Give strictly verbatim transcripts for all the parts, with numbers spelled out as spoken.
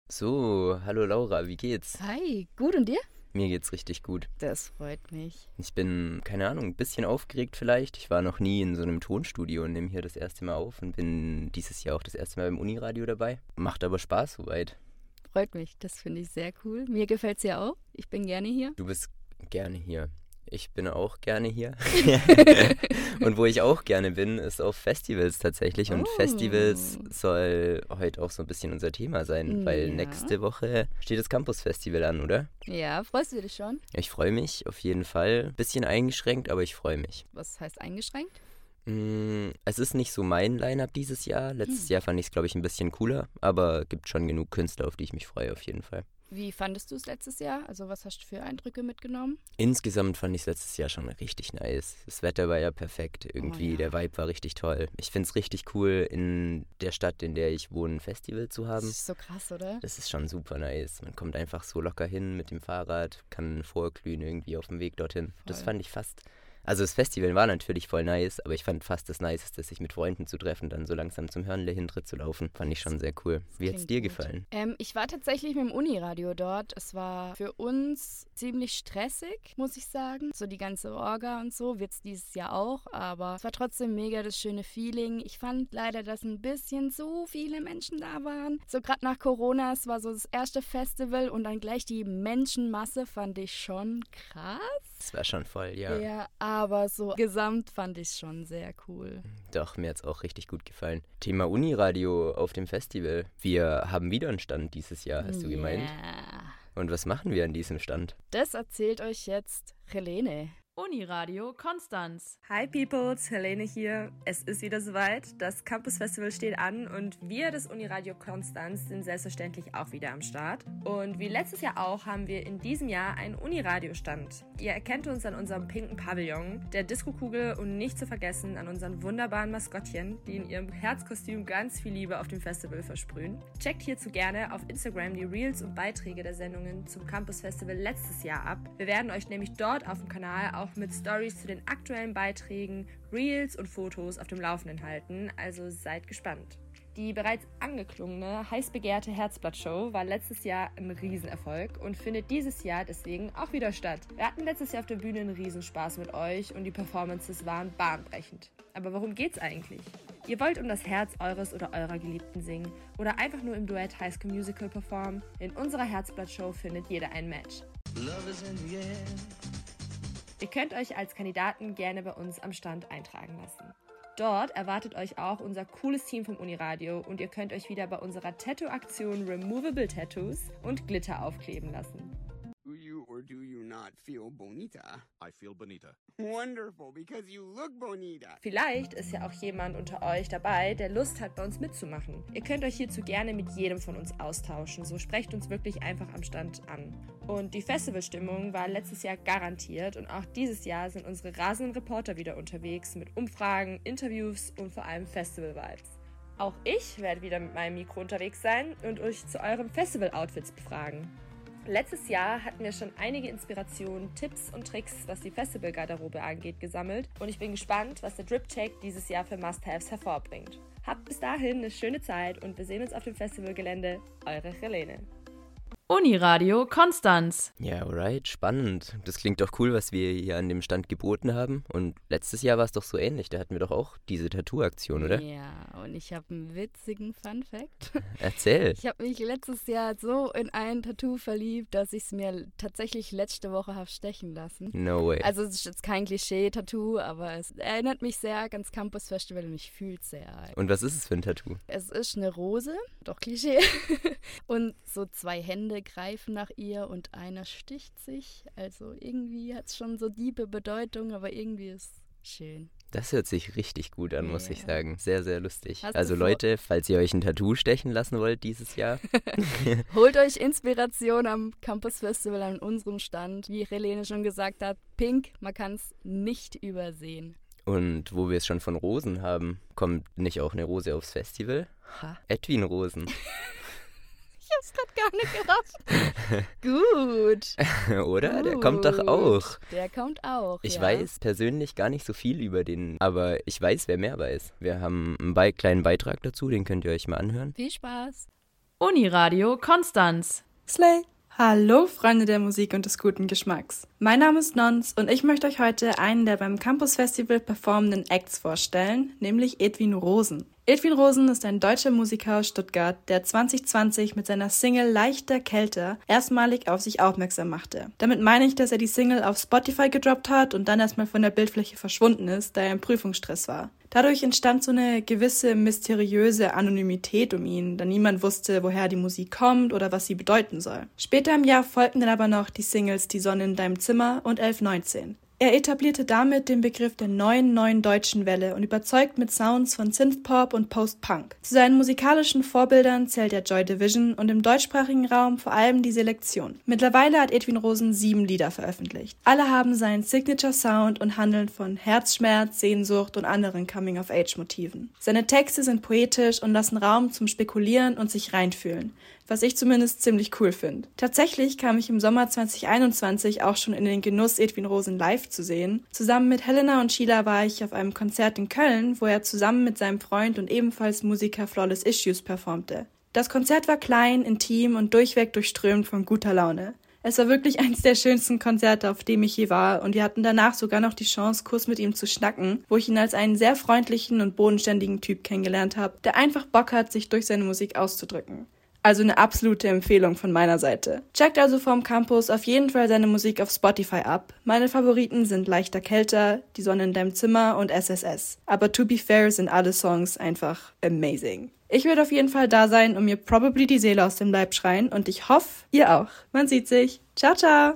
So, hallo Laura, wie geht's? Hi, gut und dir? Mir geht's richtig gut. Das freut mich. Ich bin, keine Ahnung, ein bisschen aufgeregt vielleicht. Ich war noch nie in so einem Tonstudio und nehme hier das erste Mal auf und bin dieses Jahr auch das erste Mal beim Uniradio dabei. Macht aber Spaß soweit. Freut mich, das finde ich sehr cool. Mir gefällt's ja auch. Ich bin gerne hier. Du bist gerne hier. Ich bin auch gerne hier. Und wo ich auch gerne bin, ist auf Festivals tatsächlich. Und Oh. Festivals soll heute auch so ein bisschen unser Thema sein, weil Ja. nächste Woche steht das Campus Festival an, oder? Ja, freust du dich schon? Ich freue mich auf jeden Fall. Bisschen eingeschränkt, aber ich freue mich. Was heißt eingeschränkt? Mm, Es ist nicht so mein Line-Up dieses Jahr. Letztes Jahr fand ich es, glaube ich, ein bisschen cooler, aber gibt schon genug Künstler, auf die ich mich freue, auf jeden Fall. Wie fandest du es letztes Jahr? Also was hast du für Eindrücke mitgenommen? Insgesamt fand ich es letztes Jahr schon richtig nice. Das Wetter war ja perfekt. Irgendwie, ja. der Vibe war richtig toll. Ich finde es richtig cool, in der Stadt, in der ich wohne, ein Festival zu Das haben. ist so krass, oder? Das ist schon super nice. Man kommt einfach so locker hin mit dem Fahrrad, kann vorglühen irgendwie auf dem Weg dorthin. Das Voll. fand ich fast. Also das Festival war natürlich voll nice, aber ich fand fast das Niceste, sich mit Freunden zu treffen, dann so langsam zum Hörnle hintritt zu laufen. Fand ich schon sehr cool. Wie hat's klingt dir gut. gefallen? Ähm, ich war tatsächlich mit dem Uniradio dort. Es war für uns ziemlich stressig, muss ich sagen. So die ganze Orga und so wird es dieses Jahr auch, aber es war trotzdem mega das schöne Feeling. Ich fand leider, dass ein bisschen so viele Menschen da waren. So gerade nach Corona, es war so das erste Festival und dann gleich die Menschenmasse fand ich schon krass. Das war schon voll, ja. Ja, aber so gesamt fand ich es schon sehr cool. Doch, mir hat's auch richtig gut gefallen. Thema Uniradio auf dem Festival. Wir haben wieder einen Stand dieses Jahr, hast du gemeint? Ja. Und was machen wir an diesem Stand? Das erzählt euch jetzt Helene. Uniradio Konstanz. Hi Peoples, Helene hier. Es ist wieder soweit. Das Campus Festival steht an und wir, das Uniradio Konstanz, sind selbstverständlich auch wieder am Start. Und wie letztes Jahr auch haben wir in diesem Jahr einen Uniradio-Stand. Ihr erkennt uns an unserem pinken Pavillon, der Disco-Kugel und nicht zu vergessen an unseren wunderbaren Maskottchen, die in ihrem Herzkostüm ganz viel Liebe auf dem Festival versprühen. Checkt hierzu gerne auf Instagram die Reels und Beiträge der Sendungen zum Campus Festival letztes Jahr ab. Wir werden euch nämlich dort auf dem Kanal auch mit Stories zu den aktuellen Beiträgen, Reels und Fotos auf dem Laufenden halten, also seid gespannt. Die bereits angeklungene, heiß begehrte Herzblatt-Show war letztes Jahr ein Riesenerfolg und findet dieses Jahr deswegen auch wieder statt. Wir hatten letztes Jahr auf der Bühne einen Riesenspaß mit euch und die Performances waren bahnbrechend. Aber worum geht's eigentlich? Ihr wollt um das Herz eures oder eurer Geliebten singen oder einfach nur im Duett High School Musical performen? In unserer Herzblatt-Show findet jeder ein Match. Love is in the air. Ihr könnt euch als Kandidaten gerne bei uns am Stand eintragen lassen. Dort erwartet euch auch unser cooles Team vom Uniradio und ihr könnt euch wieder bei unserer Tattoo-Aktion Removable Tattoos und Glitter aufkleben lassen. Do you or do you not feel bonita? I feel bonita. Wonderful, because you look bonita. Vielleicht ist ja auch jemand unter euch dabei, der Lust hat, bei uns mitzumachen. Ihr könnt euch hierzu gerne mit jedem von uns austauschen, so sprecht uns wirklich einfach am Stand an. Und die Festivalstimmung war letztes Jahr garantiert und auch dieses Jahr sind unsere rasenden Reporter wieder unterwegs mit Umfragen, Interviews und vor allem Festival-Vibes. Auch ich werde wieder mit meinem Mikro unterwegs sein und euch zu euren Festival-Outfits befragen. Letztes Jahr hatten wir schon einige Inspirationen, Tipps und Tricks, was die Festivalgarderobe angeht, gesammelt und ich bin gespannt, was der Drip-Check dieses Jahr für Must-Haves hervorbringt. Habt bis dahin eine schöne Zeit und wir sehen uns auf dem Festivalgelände. Eure Helene. Uniradio Konstanz. Ja, alright, spannend. Das klingt doch cool, was wir hier an dem Stand geboten haben. Und letztes Jahr war es doch so ähnlich. Da hatten wir doch auch diese Tattoo-Aktion, oder? Ja, und ich habe einen witzigen Fun-Fact. Erzähl. Ich habe mich letztes Jahr so in ein Tattoo verliebt, dass ich es mir tatsächlich letzte Woche habe stechen lassen. No way. Also es ist jetzt kein Klischee-Tattoo, aber es erinnert mich sehr ans Campus Festival und ich fühle es sehr. Und was ist es für ein Tattoo? Es ist eine Rose, doch Klischee, und so zwei Hände greifen nach ihr und einer sticht sich. Also irgendwie hat es schon so diebe Bedeutung, aber irgendwie ist es schön. Das hört sich richtig gut an, muss Ja. ich sagen. Sehr, sehr lustig. Hast du Also vor- Leute, falls ihr euch ein Tattoo stechen lassen wollt dieses Jahr, Holt euch Inspiration am Campus Festival an unserem Stand. Wie Helene schon gesagt hat, pink, man kann es nicht übersehen. und wo wir es schon von Rosen haben, kommt nicht auch eine Rose aufs Festival? Ha, Edwin Rosen. Ich hab's grad gar nicht gerafft. Gut. Oder? Der kommt doch auch. Der kommt auch, Ich ja. weiß persönlich gar nicht so viel über den, aber ich weiß, wer mehr weiß. Wir haben einen Be- kleinen Beitrag dazu, den könnt ihr euch mal anhören. Viel Spaß. Uniradio Konstanz. Slay! Hallo Freunde der Musik und des guten Geschmacks. Mein Name ist Nons und ich möchte euch heute einen der beim Campus Festival performenden Acts vorstellen, nämlich Edwin Rosen. Edwin Rosen ist ein deutscher Musiker aus Stuttgart, der zwanzig zwanzig mit seiner Single Leichter Kälter erstmalig auf sich aufmerksam machte. Damit meine ich, dass er die Single auf Spotify gedroppt hat und dann erstmal von der Bildfläche verschwunden ist, da er im Prüfungsstress war. Dadurch entstand so eine gewisse mysteriöse Anonymität um ihn, da niemand wusste, woher die Musik kommt oder was sie bedeuten soll. Später im Jahr folgten dann aber noch die Singles Die Sonne in deinem Zimmer und elf neunzehn. Er etablierte damit den Begriff der neuen, neuen deutschen Welle und überzeugt mit Sounds von Synthpop und Post-Punk. Zu seinen musikalischen Vorbildern zählt er Joy Division und im deutschsprachigen Raum vor allem die Selektion. Mittlerweile hat Edwin Rosen sieben Lieder veröffentlicht. Alle haben seinen Signature-Sound und handeln von Herzschmerz, Sehnsucht und anderen Coming-of-Age-Motiven. Seine Texte sind poetisch und lassen Raum zum Spekulieren und sich reinfühlen, was ich zumindest ziemlich cool finde. Tatsächlich kam ich im Sommer zwanzig einundzwanzig auch schon in den Genuss, Edwin Rosen live zu sehen. Zusammen mit Helena und Sheila war ich auf einem Konzert in Köln, wo er zusammen mit seinem Freund und ebenfalls Musiker Flawless Issues performte. Das Konzert war klein, intim und durchweg durchströmt von guter Laune. Es war wirklich eines der schönsten Konzerte, auf dem ich je war, und wir hatten danach sogar noch die Chance, kurz mit ihm zu schnacken, wo ich ihn als einen sehr freundlichen und bodenständigen Typ kennengelernt habe, der einfach Bock hat, sich durch seine Musik auszudrücken. Also eine absolute Empfehlung von meiner Seite. Checkt also vorm Campus auf jeden Fall seine Musik auf Spotify ab. Meine Favoriten sind Leichter Kälter, Die Sonne in deinem Zimmer und S S S. Aber to be fair sind alle Songs einfach amazing. Ich werde auf jeden Fall da sein und mir probably die Seele aus dem Leib schreien und ich hoffe, ihr auch. Man sieht sich. Ciao, ciao!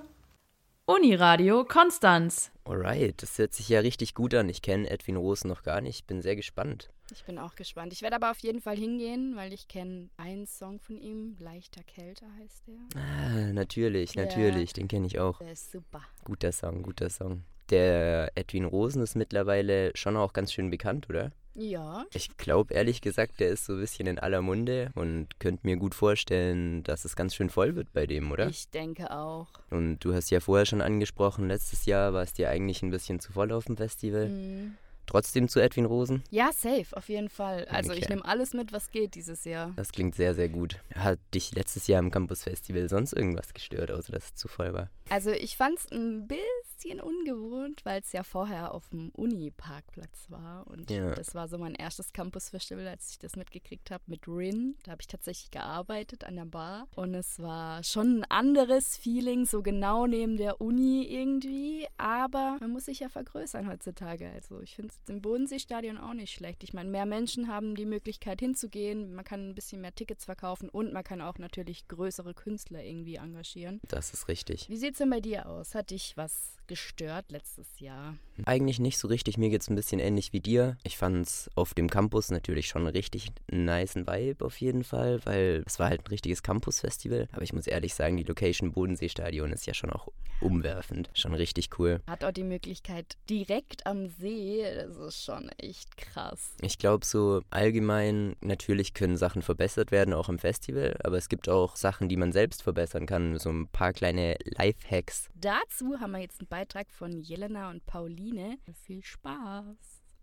Uniradio Konstanz. Alright, das hört sich ja richtig gut an. Ich kenne Edwin Rosen noch gar nicht, bin sehr gespannt. Ich bin auch gespannt. Ich werde aber auf jeden Fall hingehen, weil ich kenne einen Song von ihm, Leichter Kälter heißt der. Ah, natürlich, Ja. natürlich, den kenne ich auch. Der ist super. Guter Song, guter Song. Der Edwin Rosen ist mittlerweile schon auch ganz schön bekannt, oder? Ja. Ich glaube ehrlich gesagt, der ist so ein bisschen in aller Munde und könnte mir gut vorstellen, dass es ganz schön voll wird bei dem, oder? Ich denke auch. Und du hast ja vorher schon angesprochen, letztes Jahr war es dir eigentlich ein bisschen zu voll auf dem Festival. Mhm. Trotzdem zu Edwin Rosen? Ja, safe, auf jeden Fall. Also Okay. ich nehme alles mit, was geht dieses Jahr. Das klingt sehr, sehr gut. Hat dich letztes Jahr im Campus Festival sonst irgendwas gestört, außer dass es zu voll war? Also ich fand es ein bisschen ungewohnt, weil es ja vorher auf dem Uni-Parkplatz war. Und Ja. das war so mein erstes Campus-Festival, als ich das mitgekriegt habe mit Rin. Da habe ich tatsächlich gearbeitet an der Bar. Und es war schon ein anderes Feeling, so genau neben der Uni irgendwie. Aber man muss sich ja vergrößern heutzutage. Also ich finde es im Bodenseestadion auch nicht schlecht. Ich meine, mehr Menschen haben die Möglichkeit hinzugehen. Man kann ein bisschen mehr Tickets verkaufen und man kann auch natürlich größere Künstler irgendwie engagieren. Das ist richtig. Wie sieht's denn bei dir aus? Hat dich was gestört letztes Jahr? Eigentlich nicht so richtig. Mir geht's ein bisschen ähnlich wie dir. Ich fand's auf dem Campus natürlich schon einen richtig nicen Vibe auf jeden Fall, weil es war halt ein richtiges Campus-Festival. Aber ich muss ehrlich sagen, die Location Bodenseestadion ist ja schon auch umwerfend. Schon richtig cool. Hat auch die Möglichkeit direkt am See. Das ist schon echt krass. Ich glaube so allgemein, natürlich können Sachen verbessert werden, auch im Festival. Aber es gibt auch Sachen, die man selbst verbessern kann. So ein paar kleine Lifehacks. Dazu haben wir jetzt einen Beitrag von Jelena und Pauline. Viel Spaß.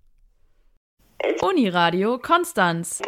Uniradio Konstanz.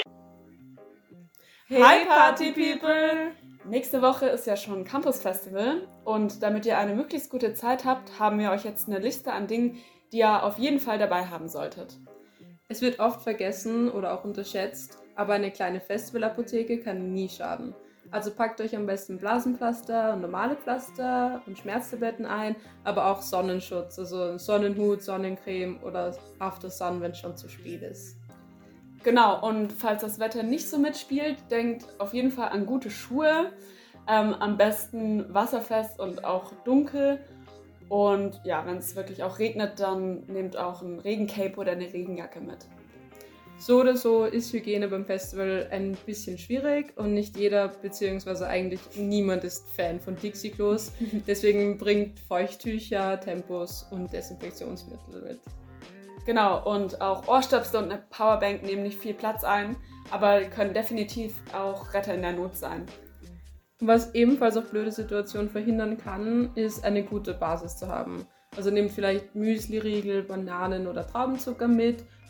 Hi Party People! Nächste Woche ist ja schon Campus Festival und damit ihr eine möglichst gute Zeit habt, haben wir euch jetzt eine Liste an Dingen, die ihr auf jeden Fall dabei haben solltet. Es wird oft vergessen oder auch unterschätzt, aber eine kleine Festivalapotheke kann nie schaden. Also packt euch am besten Blasenpflaster und normale Pflaster und Schmerztabletten ein, aber auch Sonnenschutz, also Sonnenhut, Sonnencreme oder After Sun, wenn es schon zu spät ist. Genau, und falls das Wetter nicht so mitspielt, denkt auf jeden Fall an gute Schuhe, ähm, am besten wasserfest und auch dunkel. Und ja, wenn es wirklich auch regnet, dann nehmt auch ein Regencape oder eine Regenjacke mit. So oder so ist Hygiene beim Festival ein bisschen schwierig und nicht jeder, beziehungsweise eigentlich niemand ist Fan von Dixie-Klos. Deswegen bringt Feuchttücher, Tempos und Desinfektionsmittel mit. Genau, und auch Ohrstöpsel und eine Powerbank nehmen nicht viel Platz ein, aber können definitiv auch Retter in der Not sein. Was ebenfalls auch blöde Situationen verhindern kann, ist eine gute Basis zu haben. Also nehmt vielleicht Müsli-Riegel, Bananen oder Traubenzucker mit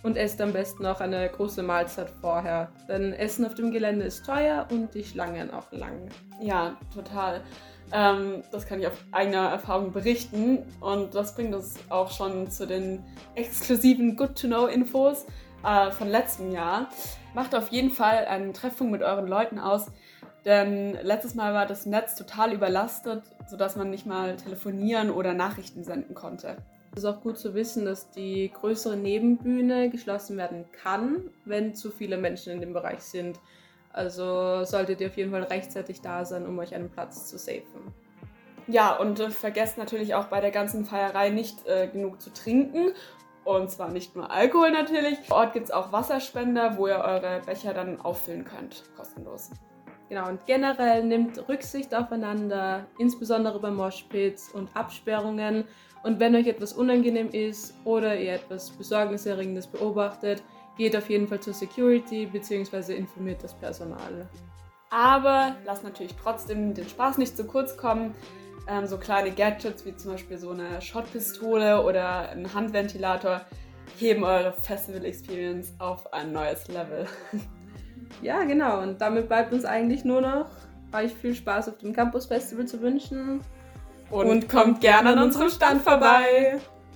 Und esst am besten auch eine große Mahlzeit vorher, denn Essen auf dem Gelände ist teuer und die Schlangen auch lang. Ja, total. Ähm, das kann ich auf eigener Erfahrung berichten und das bringt uns auch schon zu den exklusiven Good-to-Know-Infos äh, von letztem Jahr. Macht auf jeden Fall eine Treffung mit euren Leuten aus, denn letztes Mal war das Netz total überlastet, sodass man nicht mal telefonieren oder Nachrichten senden konnte. Es ist auch gut zu wissen, dass die größere Nebenbühne geschlossen werden kann, wenn zu viele Menschen in dem Bereich sind. Also solltet ihr auf jeden Fall rechtzeitig da sein, um euch einen Platz zu safen. Ja, und äh, vergesst natürlich auch bei der ganzen Feierei nicht äh, genug zu trinken. Und zwar nicht nur Alkohol natürlich. Vor Ort gibt es auch Wasserspender, wo ihr eure Becher dann auffüllen könnt, kostenlos. Genau, und generell nehmt Rücksicht aufeinander, insbesondere bei Moshpits und Absperrungen. Und wenn euch etwas unangenehm ist oder ihr etwas Besorgniserregendes beobachtet, geht auf jeden Fall zur Security bzw. informiert das Personal. Aber lasst natürlich trotzdem den Spaß nicht zu kurz kommen. Ähm, so kleine Gadgets wie zum Beispiel so eine Shotpistole oder ein Handventilator heben eure Festival-Experience auf ein neues Level. Ja, genau. Und damit bleibt uns eigentlich nur noch, euch viel Spaß auf dem Campus Festival zu wünschen. Und, und kommt gerne an unserem Stand vorbei.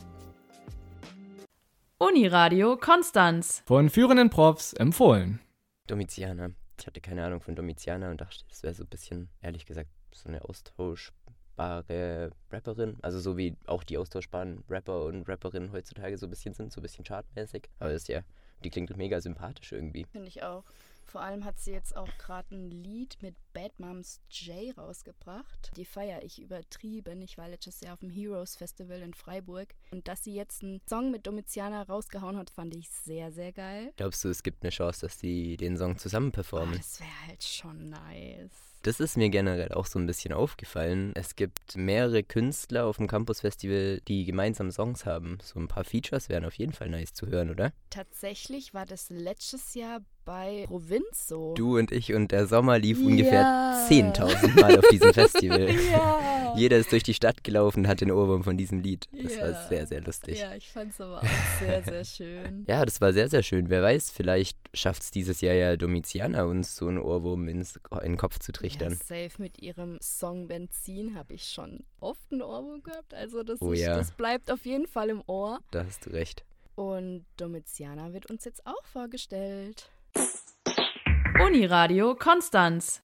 Uniradio Konstanz. Von führenden Profs empfohlen. Domiziana. Ich hatte keine Ahnung von Domiziana und dachte, das wäre so ein bisschen, ehrlich gesagt, so eine austauschbare Rapperin. Also so wie auch die austauschbaren Rapper und Rapperinnen heutzutage so ein bisschen sind, so ein bisschen chartmäßig. Aber das ist ja, die klingt mega sympathisch irgendwie. Finde ich auch. Vor allem hat sie jetzt auch gerade ein Lied mit Bad Moms J rausgebracht. Die feiere ich übertrieben. Ich war letztes Jahr auf dem Heroes Festival in Freiburg. Und dass sie jetzt einen Song mit Domiziana rausgehauen hat, fand ich sehr, sehr geil. Glaubst du, es gibt eine Chance, dass die den Song zusammen performen? Oh, das wäre halt schon nice. Das ist mir generell auch so ein bisschen aufgefallen. Es gibt mehrere Künstler auf dem Campus Festival, die gemeinsam Songs haben. So ein paar Features wären auf jeden Fall nice zu hören, oder? Tatsächlich war das letztes Jahr bei Provinz so. Du und ich und der Sommer lief ja. ungefähr zehntausend Mal auf diesem Festival. Ja. Jeder ist durch die Stadt gelaufen und hat den Ohrwurm von diesem Lied. Das ja. war sehr, sehr lustig. Ja, ich fand es aber auch sehr, sehr schön. Ja, das war sehr, sehr schön. Wer weiß, vielleicht schafft es dieses Jahr ja Domiziana, uns so einen Ohrwurm ins, in den Kopf zu trichtern. Ja, safe mit ihrem Song Benzin habe ich schon oft einen Ohrwurm gehabt. Also das, oh, ist, ja. das bleibt auf jeden Fall im Ohr. Da hast du recht. Und Domiziana wird uns jetzt auch vorgestellt. Uniradio Konstanz.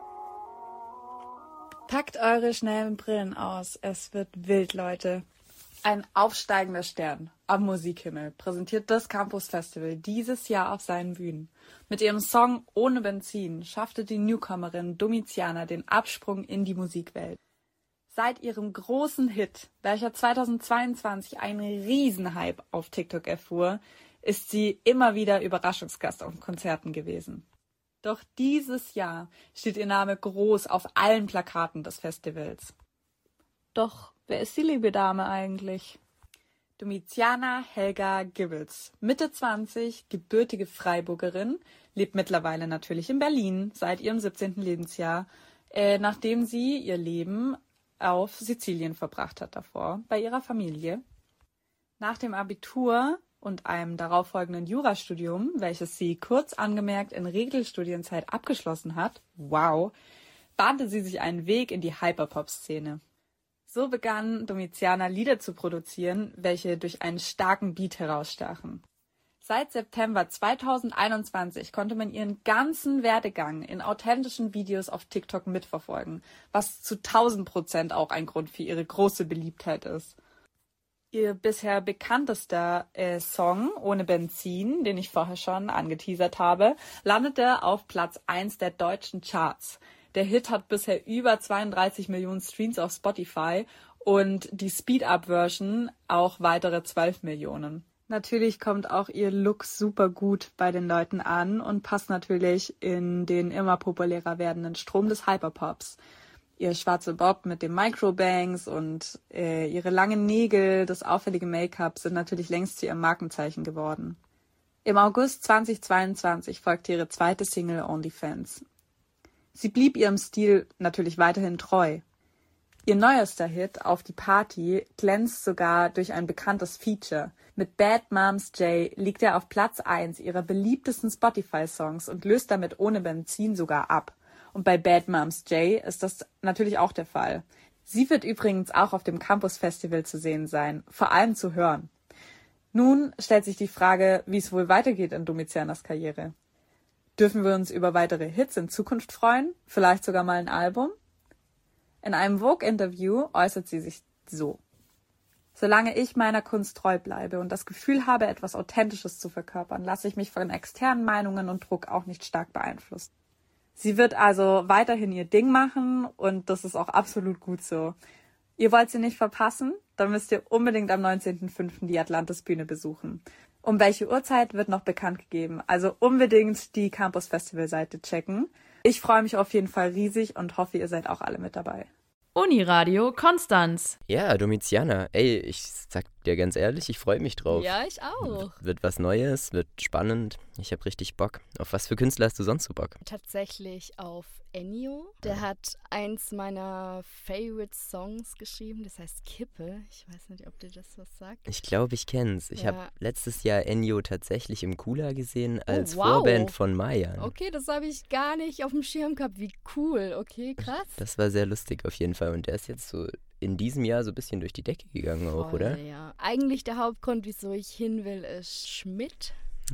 Packt eure schnellen Brillen aus. Es wird wild, Leute. Ein aufsteigender Stern am Musikhimmel präsentiert das Campus Festival dieses Jahr auf seinen Bühnen. Mit ihrem Song Ohne Benzin schaffte die Newcomerin Domiziana den Absprung in die Musikwelt. Seit ihrem großen Hit, welcher zweitausendzweiundzwanzig einen Riesenhype auf TikTok erfuhr, ist sie immer wieder Überraschungsgast auf Konzerten gewesen. Doch dieses Jahr steht ihr Name groß auf allen Plakaten des Festivals. Doch wer ist die liebe Dame eigentlich? Domiziana Helga Gibbels, Mitte zwanzig, gebürtige Freiburgerin, lebt mittlerweile natürlich in Berlin seit ihrem siebzehnten Lebensjahr, äh, nachdem sie ihr Leben auf Sizilien verbracht hat davor, bei ihrer Familie. Nach dem Abitur und einem darauffolgenden Jurastudium, welches sie kurz angemerkt in Regelstudienzeit abgeschlossen hat, wow, bahnte sie sich einen Weg in die Hyperpop-Szene. So begann Domiziana Lieder zu produzieren, welche durch einen starken Beat herausstachen. Seit September zweitausendeinundzwanzig konnte man ihren ganzen Werdegang in authentischen Videos auf TikTok mitverfolgen, was zu tausend Prozent auch ein Grund für ihre große Beliebtheit ist. Ihr bisher bekanntester äh, Song, Ohne Benzin, den ich vorher schon angeteasert habe, landete auf Platz eins der deutschen Charts. Der Hit hat bisher über zweiunddreißig Millionen Streams auf Spotify und die Speed-Up-Version auch weitere zwölf Millionen. Natürlich kommt auch ihr Look super gut bei den Leuten an und passt natürlich in den immer populärer werdenden Strom des Hyperpops. Ihr schwarzer Bob mit den Microbangs und äh, ihre langen Nägel, das auffällige Make-up sind natürlich längst zu ihrem Markenzeichen geworden. Im August zweitausendzweiundzwanzig folgte ihre zweite Single OnlyFans. Sie blieb ihrem Stil natürlich weiterhin treu. Ihr neuester Hit Auf die Party glänzt sogar durch ein bekanntes Feature. Mit Bad Moms J liegt er auf Platz eins ihrer beliebtesten Spotify-Songs und löst damit Ohne Benzin sogar ab. Und bei Bad Moms J ist das natürlich auch der Fall. Sie wird übrigens auch auf dem Campus Festival zu sehen sein, vor allem zu hören. Nun stellt sich die Frage, wie es wohl weitergeht in Domizianas Karriere. Dürfen wir uns über weitere Hits in Zukunft freuen? Vielleicht sogar mal ein Album? In einem Vogue-Interview äußert sie sich so: Solange ich meiner Kunst treu bleibe und das Gefühl habe, etwas Authentisches zu verkörpern, lasse ich mich von externen Meinungen und Druck auch nicht stark beeinflussen. Sie wird also weiterhin ihr Ding machen und das ist auch absolut gut so. Ihr wollt sie nicht verpassen? Dann müsst ihr unbedingt am neunzehnten fünften die Atlantis-Bühne besuchen. Um welche Uhrzeit wird noch bekannt gegeben, also unbedingt die Campus Festival-Seite checken. Ich freue mich auf jeden Fall riesig und hoffe, ihr seid auch alle mit dabei. Uniradio Konstanz. Ja, Domiziana, ey, ich sag dir ganz ehrlich, ich freue mich drauf. Ja, ich auch. Wird was Neues, wird spannend. Ich habe richtig Bock. Auf was für Künstler hast du sonst so Bock? Tatsächlich auf Ennio. Der hat eins meiner Favorite Songs geschrieben, das heißt Kippe. Ich weiß nicht, ob dir das was sagt. Ich glaube, ich kenn's. Ich Ja. habe letztes Jahr Ennio tatsächlich im Kula gesehen als Oh, wow. Vorband von Maya. Okay, das habe ich gar nicht auf dem Schirm gehabt. Wie cool. Okay, krass. Das war sehr lustig auf jeden Fall. Und der ist jetzt so in diesem Jahr so ein bisschen durch die Decke gegangen auch, Voll, oder? Ja. Eigentlich der Hauptgrund, wieso ich hin will, ist Schmidt.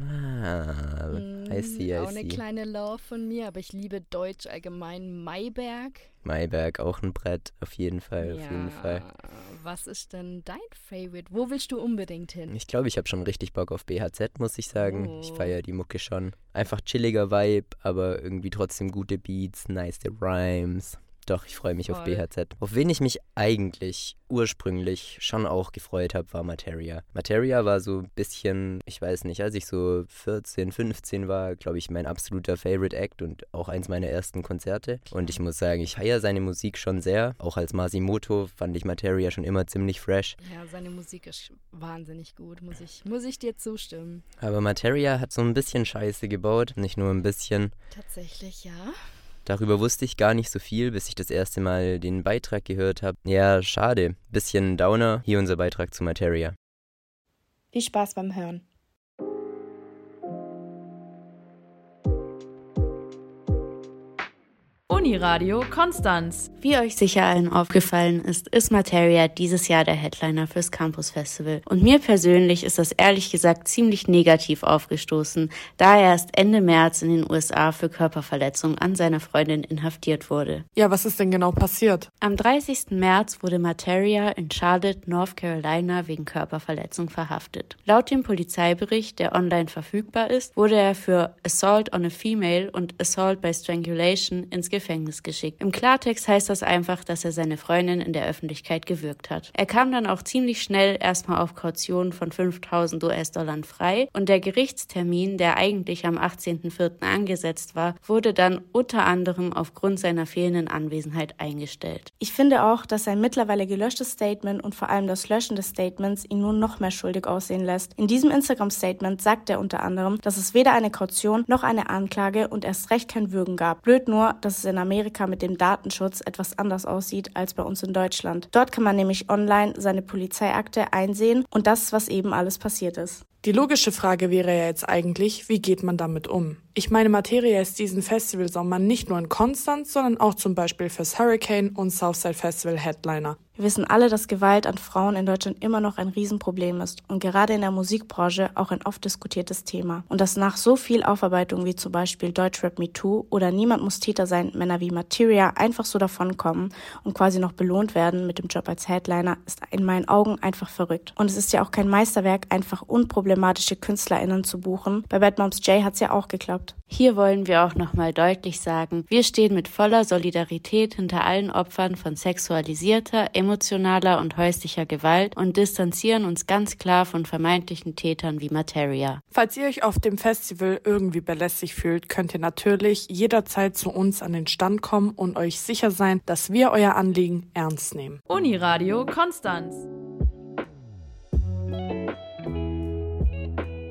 Ah, I see, I Auch eine see. kleine Love von mir, aber ich liebe Deutsch allgemein. Mayberg. Mayberg, auch ein Brett, auf jeden Fall, ja. auf jeden Fall. Was ist denn dein Favorite? Wo willst du unbedingt hin? Ich glaube, ich habe schon richtig Bock auf B H Z, muss ich sagen. Oh. Ich feiere die Mucke schon. Einfach chilliger Vibe, aber irgendwie trotzdem gute Beats, nice Rhymes. Doch, ich freue mich auf Voll. B H Z. Auf wen ich mich eigentlich ursprünglich schon auch gefreut habe, war Materia. Materia war so ein bisschen, ich weiß nicht, als ich so vierzehn, fünfzehn war, glaube ich, mein absoluter Favorite Act und auch eins meiner ersten Konzerte. Und ich muss sagen, ich feiere seine Musik schon sehr. Auch als Masimoto fand ich Materia schon immer ziemlich fresh. Ja, seine Musik ist wahnsinnig gut, muss ich, muss ich dir zustimmen. Aber Materia hat so ein bisschen Scheiße gebaut, nicht nur ein bisschen. Tatsächlich, ja. Darüber wusste ich gar nicht so viel, bis ich das erste Mal den Beitrag gehört habe. Ja, schade. Bisschen Downer. Hier unser Beitrag zu Materia. Viel Spaß beim Hören. Uniradio Konstanz. Wie euch sicher allen aufgefallen ist, ist Materia dieses Jahr der Headliner fürs Campus Festival. Und mir persönlich ist das ehrlich gesagt ziemlich negativ aufgestoßen, da er erst Ende März in den U S A für Körperverletzung an seiner Freundin inhaftiert wurde. Ja, was ist denn genau passiert? Am dreißigsten März wurde Materia in Charlotte, North Carolina wegen Körperverletzung verhaftet. Laut dem Polizeibericht, der online verfügbar ist, wurde er für Assault on a Female und Assault by Strangulation ins Gefängnis geschickt. Im Klartext heißt das einfach, dass er seine Freundin in der Öffentlichkeit gewürgt hat. Er kam dann auch ziemlich schnell erstmal auf Kaution von fünftausend US-Dollar frei und der Gerichtstermin, der eigentlich am achtzehnten vierten angesetzt war, wurde dann unter anderem aufgrund seiner fehlenden Anwesenheit eingestellt. Ich finde auch, dass sein mittlerweile gelöschtes Statement und vor allem das Löschen des Statements ihn nun noch mehr schuldig aussehen lässt. In diesem Instagram-Statement sagt er unter anderem, dass es weder eine Kaution noch eine Anklage und erst recht kein Würgen gab. Blöd nur, dass es in Amerika mit dem Datenschutz etwas anders aussieht als bei uns in Deutschland. Dort kann man nämlich online seine Polizeiakte einsehen und das, was eben alles passiert ist. Die logische Frage wäre ja jetzt eigentlich, wie geht man damit um? Ich meine, Materia ist diesen Festivalsommer nicht nur in Konstanz, sondern auch zum Beispiel fürs Hurricane und Southside Festival Headliner. Wir wissen alle, dass Gewalt an Frauen in Deutschland immer noch ein Riesenproblem ist und gerade in der Musikbranche auch ein oft diskutiertes Thema. Und dass nach so viel Aufarbeitung wie zum Beispiel Deutschrap Me Too oder Niemand muss Täter sein, Männer wie Materia einfach so davonkommen und quasi noch belohnt werden mit dem Job als Headliner, ist in meinen Augen einfach verrückt. Und es ist ja auch kein Meisterwerk, einfach unproblematische KünstlerInnen zu buchen. Bei Bad Moms J hat's ja auch geklappt. Hier wollen wir auch nochmal deutlich sagen, wir stehen mit voller Solidarität hinter allen Opfern von sexualisierter, emotionaler und häuslicher Gewalt und distanzieren uns ganz klar von vermeintlichen Tätern wie Materia. Falls ihr euch auf dem Festival irgendwie belästigt fühlt, könnt ihr natürlich jederzeit zu uns an den Stand kommen und euch sicher sein, dass wir euer Anliegen ernst nehmen. Uniradio Konstanz.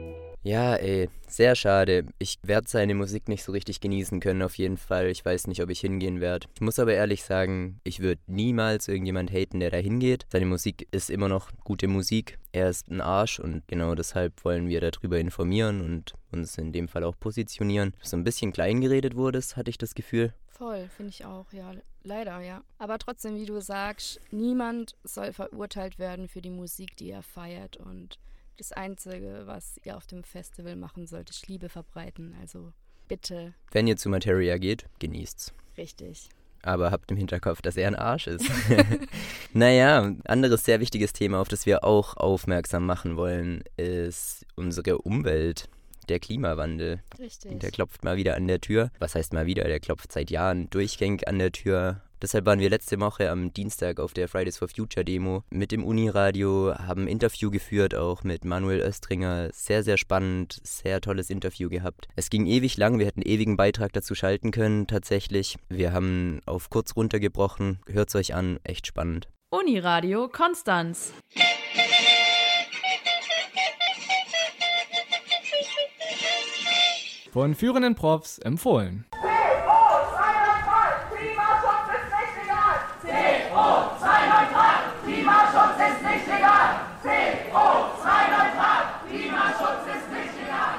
Ja, ey, sehr schade. Ich werde seine Musik nicht so richtig genießen können, auf jeden Fall. Ich weiß nicht, ob ich hingehen werde. Ich muss aber ehrlich sagen, ich würde niemals irgendjemand haten, der da hingeht. Seine Musik ist immer noch gute Musik. Er ist ein Arsch und genau deshalb wollen wir darüber informieren und uns in dem Fall auch positionieren. So ein bisschen klein geredet wurde es, hatte ich das Gefühl. Voll, finde ich auch, ja. Leider, ja. Aber trotzdem, wie du sagst, niemand soll verurteilt werden für die Musik, die er feiert. Und das Einzige, was ihr auf dem Festival machen sollt, ist Liebe verbreiten. Also bitte. Wenn ihr zu Materia geht, genießt's. Richtig. Aber habt im Hinterkopf, dass er ein Arsch ist. Naja, anderes sehr wichtiges Thema, auf das wir auch aufmerksam machen wollen, ist unsere Umwelt. Der Klimawandel. Richtig. Der klopft mal wieder an der Tür. Was heißt mal wieder? Der klopft seit Jahren durchgängig an der Tür. Deshalb waren wir letzte Woche am Dienstag auf der Fridays for Future Demo mit dem Uniradio, haben ein Interview geführt, auch mit Manuel Östringer. Sehr, sehr spannend, sehr tolles Interview gehabt. Es ging ewig lang, wir hätten einen ewigen Beitrag dazu schalten können, tatsächlich. Wir haben auf kurz runtergebrochen. Hört's euch an, echt spannend. Uniradio Konstanz. Von führenden Profs empfohlen. C O zwei neutral, Klimaschutz ist nicht legal. C O zwei neutral, Klimaschutz ist nicht legal. C O zwei neutral, Klimaschutz ist nicht legal.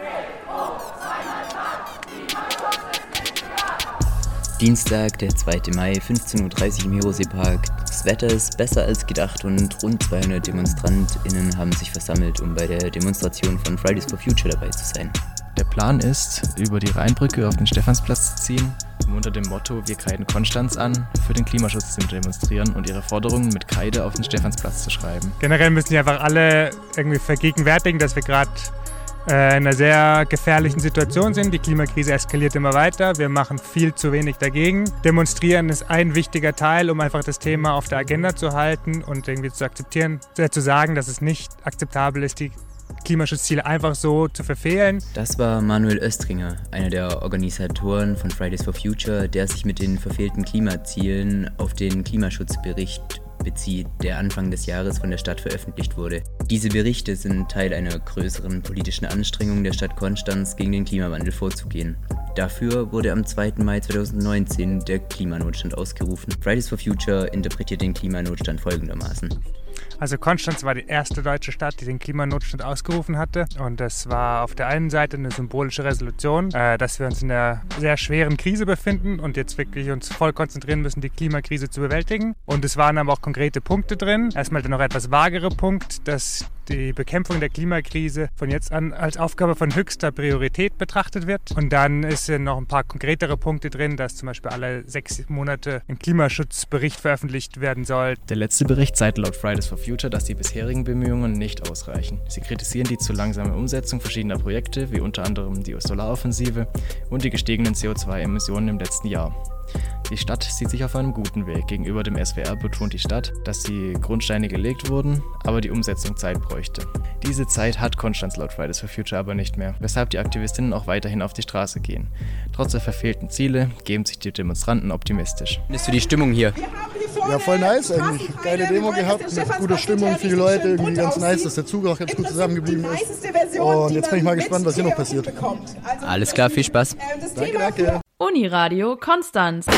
C O zwei neutral, Klimaschutz ist nicht legal. Dienstag, der zweite Mai, fünfzehn Uhr dreißig im Hirosee-Park. Das Wetter ist besser als gedacht und rund zweihundert DemonstrantInnen haben sich versammelt, um bei der Demonstration von Fridays for Future dabei zu sein. Der Plan ist, über die Rheinbrücke auf den Stephansplatz zu ziehen, um unter dem Motto „Wir kreiden Konstanz an" für den Klimaschutz zu demonstrieren und ihre Forderungen mit Kreide auf den Stephansplatz zu schreiben. Generell müssen die einfach alle irgendwie vergegenwärtigen, dass wir gerade äh, in einer sehr gefährlichen Situation sind. Die Klimakrise eskaliert immer weiter. Wir machen viel zu wenig dagegen. Demonstrieren ist ein wichtiger Teil, um einfach das Thema auf der Agenda zu halten und irgendwie zu akzeptieren, äh, zu sagen, dass es nicht akzeptabel ist, die Klimaschutzziele einfach so zu verfehlen. Das war Manuel Östringer, einer der Organisatoren von Fridays for Future, der sich mit den verfehlten Klimazielen auf den Klimaschutzbericht bezieht, der Anfang des Jahres von der Stadt veröffentlicht wurde. Diese Berichte sind Teil einer größeren politischen Anstrengung der Stadt Konstanz, gegen den Klimawandel vorzugehen. Dafür wurde am zweiten Mai zweitausendneunzehn der Klimanotstand ausgerufen. Fridays for Future interpretiert den Klimanotstand folgendermaßen. Also Konstanz war die erste deutsche Stadt, die den Klimanotstand ausgerufen hatte. Und das war auf der einen Seite eine symbolische Resolution, äh, dass wir uns in einer sehr schweren Krise befinden und jetzt wirklich uns voll konzentrieren müssen, die Klimakrise zu bewältigen. Und es waren aber auch konkrete Punkte drin. Erstmal der noch etwas vagere Punkt, dass die Bekämpfung der Klimakrise von jetzt an als Aufgabe von höchster Priorität betrachtet wird. Und dann ist noch ein paar konkretere Punkte drin, dass zum Beispiel alle sechs Monate ein Klimaschutzbericht veröffentlicht werden soll. Der letzte Bericht zeigt laut Fridays for Future, dass die bisherigen Bemühungen nicht ausreichen. Sie kritisieren die zu langsame Umsetzung verschiedener Projekte, wie unter anderem die Solaraoffensive und die gestiegenen C O zwei Emissionen im letzten Jahr. Die Stadt sieht sich auf einem guten Weg. Gegenüber dem S W R betont die Stadt, dass die Grundsteine gelegt wurden, aber die Umsetzung Zeit bräuchte. Diese Zeit hat Konstanz laut Fridays for Future aber nicht mehr, weshalb die Aktivistinnen auch weiterhin auf die Straße gehen. Trotz der verfehlten Ziele geben sich die Demonstranten optimistisch. Findest du die Stimmung hier? Ja, voll nice eigentlich. Geile Demo gehabt, mit guter Stimmung, viele Leute, irgendwie ganz nice, dass der Zug auch ganz gut zusammengeblieben ist. Und jetzt bin ich mal gespannt, was hier noch passiert. Alles klar, viel Spaß. Danke, danke. Uniradio Konstanz.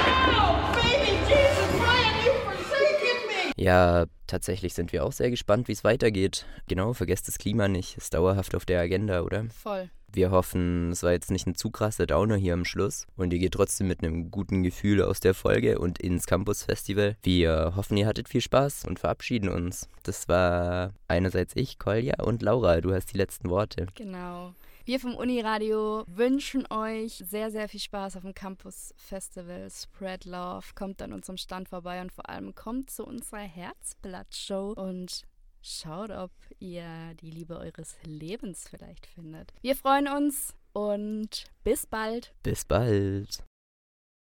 Ja, tatsächlich sind wir auch sehr gespannt, wie es weitergeht. Genau, vergesst das Klima nicht, ist dauerhaft auf der Agenda, oder? Voll. Wir hoffen, es war jetzt nicht ein zu krasser Downer hier am Schluss und ihr geht trotzdem mit einem guten Gefühl aus der Folge und ins Campus Festival. Wir hoffen, ihr hattet viel Spaß und verabschieden uns. Das war einerseits ich, Kolja, und Laura, du hast die letzten Worte. Genau. Wir vom Uniradio wünschen euch sehr, sehr viel Spaß auf dem Campus Festival. Spread Love, kommt an unserem Stand vorbei und vor allem kommt zu unserer Herzblatt-Show und schaut, ob ihr die Liebe eures Lebens vielleicht findet. Wir freuen uns und bis bald. Bis bald.